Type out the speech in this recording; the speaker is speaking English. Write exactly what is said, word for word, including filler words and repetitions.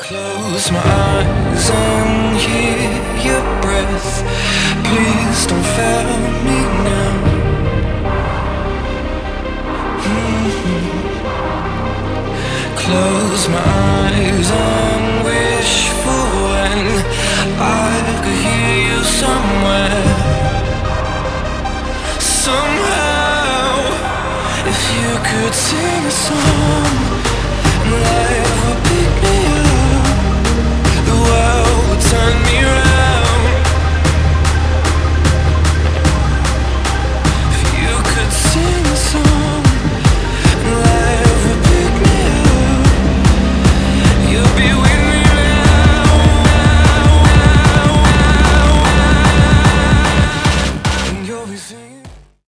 Close my eyes and hear your breath. Please don't fail me now. Mm-hmm. Close my eyes and wish for when I could hear you somewhere. Somehow, if you could sing a song.